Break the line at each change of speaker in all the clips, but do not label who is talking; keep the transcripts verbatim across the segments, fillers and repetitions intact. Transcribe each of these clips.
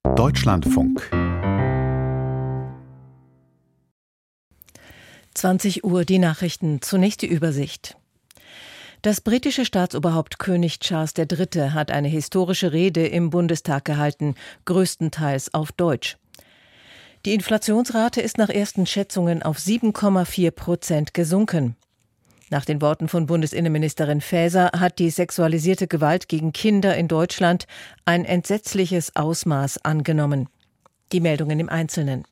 Deutschlandfunk.
zwanzig Uhr die Nachrichten. Zunächst die Übersicht. Das britische Staatsoberhaupt König Charles der Dritte hat eine historische Rede im Bundestag gehalten, größtenteils auf Deutsch. Die Inflationsrate ist nach ersten Schätzungen auf sieben Komma vier Prozent gesunken. Nach den Worten von Bundesinnenministerin Faeser hat die sexualisierte Gewalt gegen Kinder in Deutschland ein entsetzliches Ausmaß angenommen. Die Meldungen im Einzelnen.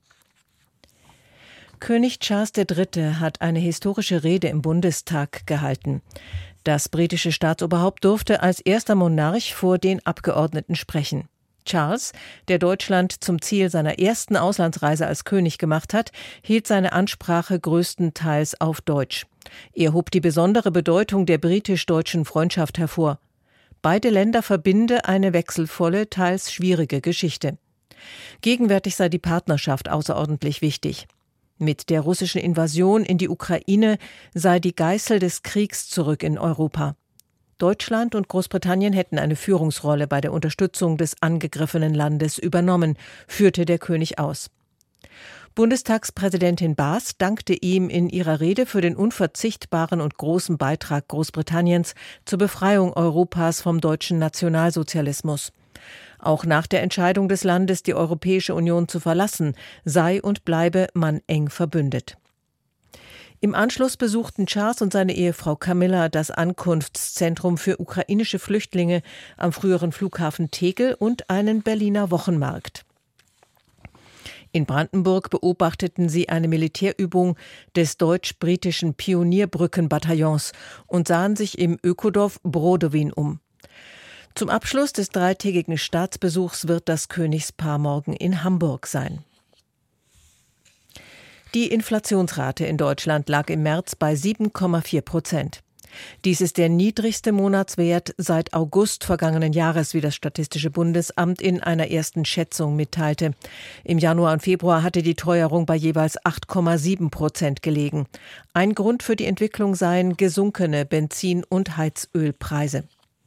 König Charles der Dritte hat eine historische Rede im Bundestag gehalten. Das britische Staatsoberhaupt durfte als erster Monarch vor den Abgeordneten sprechen. Charles, der Deutschland zum Ziel seiner ersten Auslandsreise als König gemacht hat, hielt seine Ansprache größtenteils auf Deutsch. Er hob die besondere Bedeutung der britisch-deutschen Freundschaft hervor. Beide Länder verbinde eine wechselvolle, teils schwierige Geschichte. Gegenwärtig sei die Partnerschaft außerordentlich wichtig. Mit der russischen Invasion in die Ukraine sei die Geißel des Kriegs zurück in Europa. Deutschland und Großbritannien hätten eine Führungsrolle bei der Unterstützung des angegriffenen Landes übernommen, führte der König aus. Bundestagspräsidentin Baas dankte ihm in ihrer Rede für den unverzichtbaren und großen Beitrag Großbritanniens zur Befreiung Europas vom deutschen Nationalsozialismus. Auch nach der Entscheidung des Landes, die Europäische Union zu verlassen, sei und bleibe man eng verbündet. Im Anschluss besuchten Charles und seine Ehefrau Camilla das Ankunftszentrum für ukrainische Flüchtlinge am früheren Flughafen Tegel und einen Berliner Wochenmarkt. In Brandenburg beobachteten sie eine Militärübung des deutsch-britischen Pionierbrückenbataillons und sahen sich im Ökodorf Brodowin um. Zum Abschluss des dreitägigen Staatsbesuchs wird das Königspaar morgen in Hamburg sein. Die Inflationsrate in Deutschland lag im März bei sieben Komma vier Prozent. Dies ist der niedrigste Monatswert seit August vergangenen Jahres, wie das Statistische Bundesamt in einer ersten Schätzung mitteilte. Im Januar und Februar hatte die Teuerung bei jeweils acht Komma sieben Prozent gelegen. Ein Grund für die Entwicklung seien gesunkene Benzin- und Heizölpreise.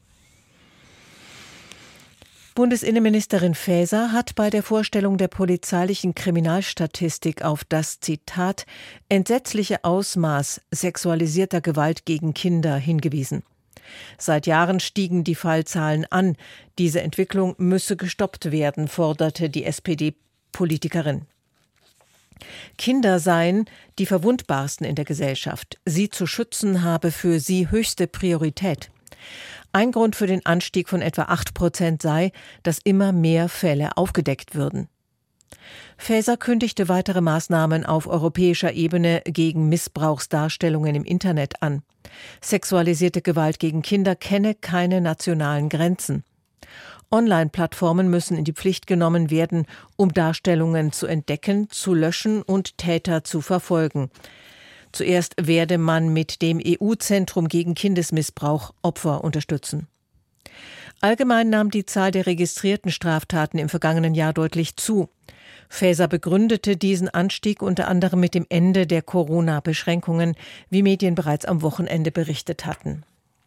Bundesinnenministerin Faeser hat bei der Vorstellung der polizeilichen Kriminalstatistik auf das, Zitat, entsetzliche Ausmaß sexualisierter Gewalt gegen Kinder hingewiesen. Seit Jahren stiegen die Fallzahlen an. Diese Entwicklung müsse gestoppt werden, forderte die S P D-Politikerin. Kinder seien die verwundbarsten in der Gesellschaft. Sie zu schützen habe für sie höchste Priorität. Ein Grund für den Anstieg von etwa acht Prozent sei, dass immer mehr Fälle aufgedeckt würden. Faeser kündigte weitere Maßnahmen auf europäischer Ebene gegen Missbrauchsdarstellungen im Internet an. Sexualisierte Gewalt gegen Kinder kenne keine nationalen Grenzen. Online-Plattformen müssen in die Pflicht genommen werden, um Darstellungen zu entdecken, zu löschen und Täter zu verfolgen. Zuerst werde man mit dem E U-Zentrum gegen Kindesmissbrauch Opfer unterstützen. Allgemein nahm die Zahl der registrierten Straftaten im vergangenen Jahr deutlich zu. Faeser begründete diesen Anstieg unter anderem mit dem Ende der Corona-Beschränkungen, wie Medien bereits am Wochenende berichtet hatten.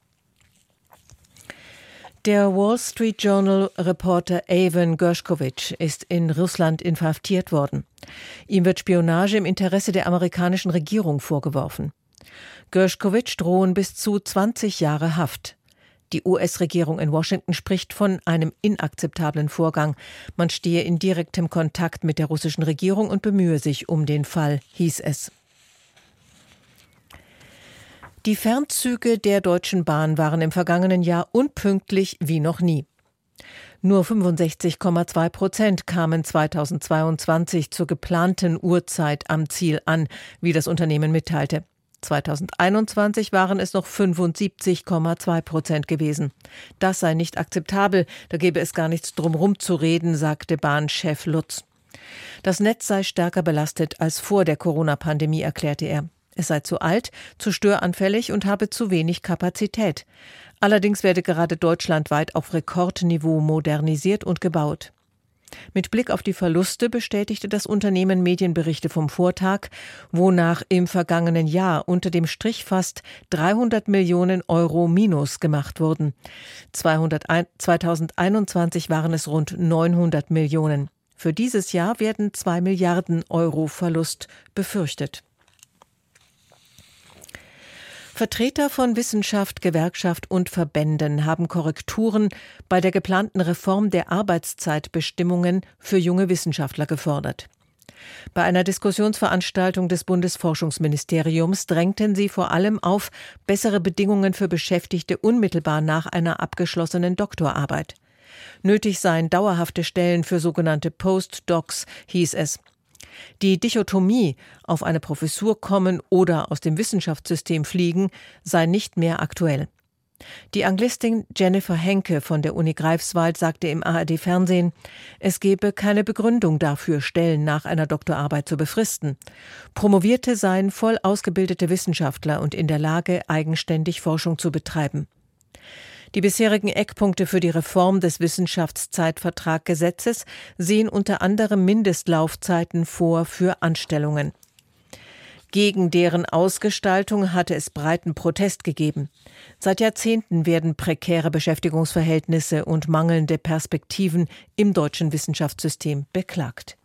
Der Wall Street Journal-Reporter Evan Gershkovich ist in Russland inhaftiert worden. Ihm wird Spionage im Interesse der amerikanischen Regierung vorgeworfen. Gershkovich drohen bis zu zwanzig Jahre Haft. Die U S-Regierung in Washington spricht von einem inakzeptablen Vorgang. Man stehe in direktem Kontakt mit der russischen Regierung und bemühe sich um den Fall, hieß es. Die Fernzüge der Deutschen Bahn waren im vergangenen Jahr unpünktlich wie noch nie. Nur fünfundsechzig Komma zwei Prozent kamen zweitausendzweiundzwanzig zur geplanten Uhrzeit am Ziel an, wie das Unternehmen mitteilte. zweitausendeinundzwanzig waren es noch fünfundsiebzig Komma zwei Prozent gewesen. Das sei nicht akzeptabel, da gäbe es gar nichts drumherum zu reden, sagte Bahnchef Lutz. Das Netz sei stärker belastet als vor der Corona-Pandemie, erklärte er. Es sei zu alt, zu störanfällig und habe zu wenig Kapazität. Allerdings werde gerade deutschlandweit auf Rekordniveau modernisiert und gebaut. Mit Blick auf die Verluste bestätigte das Unternehmen Medienberichte vom Vortag, wonach im vergangenen Jahr unter dem Strich fast dreihundert Millionen Euro Minus gemacht wurden. zweitausendeinundzwanzig waren es rund neunhundert Millionen. Für dieses Jahr werden zwei Milliarden Euro Verlust befürchtet. Vertreter von Wissenschaft, Gewerkschaft und Verbänden haben Korrekturen bei der geplanten Reform der Arbeitszeitbestimmungen für junge Wissenschaftler gefordert. Bei einer Diskussionsveranstaltung des Bundesforschungsministeriums drängten sie vor allem auf bessere Bedingungen für Beschäftigte unmittelbar nach einer abgeschlossenen Doktorarbeit. Nötig seien dauerhafte Stellen für sogenannte Postdocs, hieß es. Die Dichotomie, auf eine Professur kommen oder aus dem Wissenschaftssystem fliegen, sei nicht mehr aktuell. Die Anglistin Jennifer Henke von der Uni Greifswald sagte im A R D-Fernsehen, es gebe keine Begründung dafür, Stellen nach einer Doktorarbeit zu befristen. Promovierte seien voll ausgebildete Wissenschaftler und in der Lage, eigenständig Forschung zu betreiben. Die bisherigen Eckpunkte für die Reform des Wissenschaftszeitvertraggesetzes sehen unter anderem Mindestlaufzeiten vor für Anstellungen. Gegen deren Ausgestaltung hatte es breiten Protest gegeben. Seit Jahrzehnten werden prekäre Beschäftigungsverhältnisse und mangelnde Perspektiven im deutschen Wissenschaftssystem beklagt.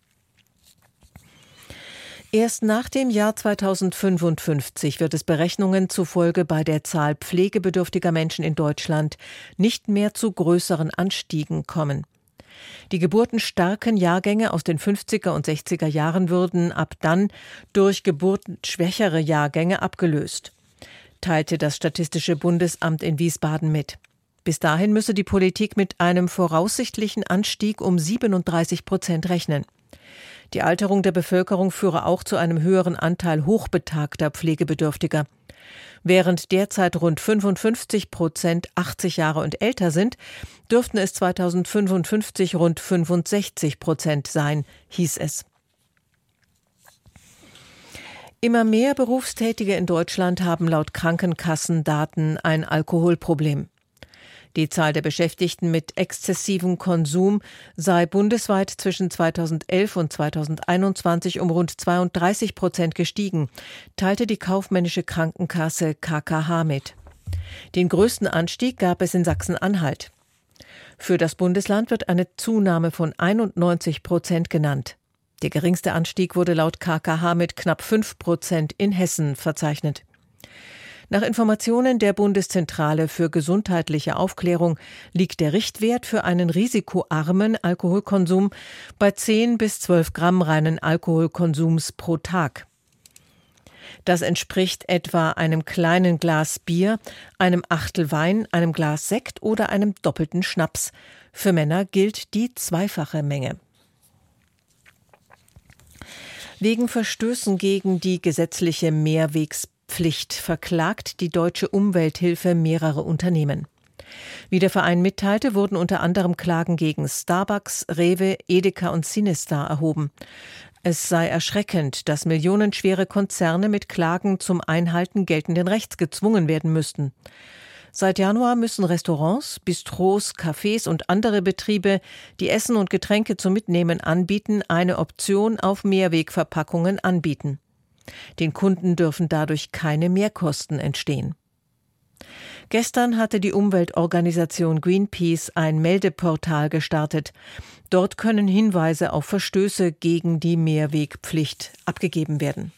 Erst nach dem Jahr zweitausendfünfundfünfzig wird es Berechnungen zufolge bei der Zahl pflegebedürftiger Menschen in Deutschland nicht mehr zu größeren Anstiegen kommen. Die geburtenstarken Jahrgänge aus den fünfziger und sechziger Jahren würden ab dann durch geburtenschwächere Jahrgänge abgelöst, teilte das Statistische Bundesamt in Wiesbaden mit. Bis dahin müsse die Politik mit einem voraussichtlichen Anstieg um siebenunddreißig Prozent rechnen. Die Alterung der Bevölkerung führe auch zu einem höheren Anteil hochbetagter Pflegebedürftiger. Während derzeit rund fünfundfünfzig Prozent achtzig Jahre und älter sind, dürften es zweitausendfünfundfünfzig rund fünfundsechzig Prozent sein, hieß es. Immer mehr Berufstätige in Deutschland haben laut Krankenkassendaten ein Alkoholproblem. Die Zahl der Beschäftigten mit exzessivem Konsum sei bundesweit zwischen zweitausendelf und zweitausendeinundzwanzig um rund zweiunddreißig Prozent gestiegen, teilte die kaufmännische Krankenkasse K K H mit. Den größten Anstieg gab es in Sachsen-Anhalt. Für das Bundesland wird eine Zunahme von einundneunzig Prozent genannt. Der geringste Anstieg wurde laut K K H mit knapp fünf Prozent in Hessen verzeichnet. Nach Informationen der Bundeszentrale für gesundheitliche Aufklärung liegt der Richtwert für einen risikoarmen Alkoholkonsum bei zehn bis zwölf Gramm reinen Alkoholkonsums pro Tag. Das entspricht etwa einem kleinen Glas Bier, einem Achtel Wein, einem Glas Sekt oder einem doppelten Schnaps. Für Männer gilt die zweifache Menge. Wegen Verstößen gegen die gesetzliche Mehrwegspflicht Pflicht verklagt die Deutsche Umwelthilfe mehrere Unternehmen. Wie der Verein mitteilte, wurden unter anderem Klagen gegen Starbucks, Rewe, Edeka und Sinistar erhoben. Es sei erschreckend, dass millionenschwere Konzerne mit Klagen zum Einhalten geltenden Rechts gezwungen werden müssten. Seit Januar müssen Restaurants, Bistros, Cafés und andere Betriebe, die Essen und Getränke zum Mitnehmen anbieten, eine Option auf Mehrwegverpackungen anbieten. Den Kunden dürfen dadurch keine Mehrkosten entstehen. Gestern hatte die Umweltorganisation Greenpeace ein Meldeportal gestartet. Dort können Hinweise auf Verstöße gegen die Mehrwegpflicht abgegeben werden.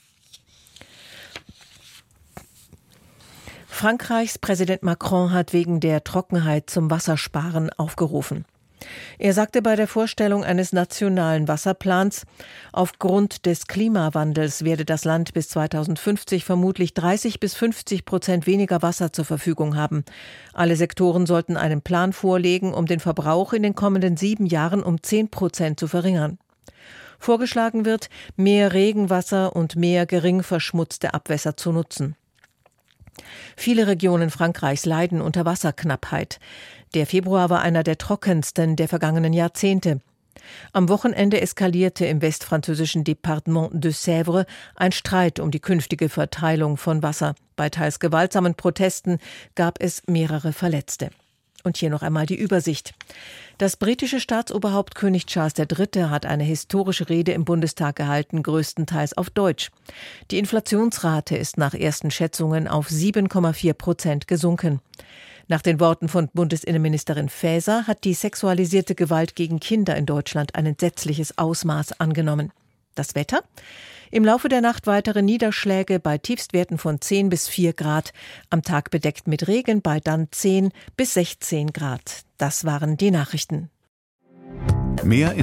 Frankreichs Präsident Macron hat wegen der Trockenheit zum Wassersparen aufgerufen. Er sagte bei der Vorstellung eines nationalen Wasserplans, aufgrund des Klimawandels werde das Land bis zweitausendfünfzig vermutlich dreißig bis fünfzig Prozent weniger Wasser zur Verfügung haben. Alle Sektoren sollten einen Plan vorlegen, um den Verbrauch in den kommenden sieben Jahren um zehn Prozent zu verringern. Vorgeschlagen wird, mehr Regenwasser und mehr gering verschmutzte Abwässer zu nutzen. Viele Regionen Frankreichs leiden unter Wasserknappheit. Der Februar war einer der trockensten der vergangenen Jahrzehnte. Am Wochenende eskalierte im westfranzösischen Departement de Sèvres ein Streit um die künftige Verteilung von Wasser. Bei teils gewaltsamen Protesten gab es mehrere Verletzte. Und hier noch einmal die Übersicht. Das britische Staatsoberhaupt König Charles der Dritte hat eine historische Rede im Bundestag gehalten, größtenteils auf Deutsch. Die Inflationsrate ist nach ersten Schätzungen auf sieben Komma vier Prozent gesunken. Nach den Worten von Bundesinnenministerin Faeser hat die sexualisierte Gewalt gegen Kinder in Deutschland ein entsetzliches Ausmaß angenommen. Das Wetter? Im Laufe der Nacht weitere Niederschläge bei Tiefstwerten von zehn bis vier Grad. Am Tag bedeckt mit Regen bei dann zehn bis sechzehn Grad. Das waren die Nachrichten.
Mehr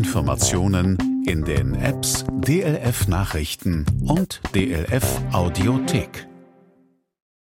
Informationen in den Apps D L F Nachrichten und D L F Audiothek.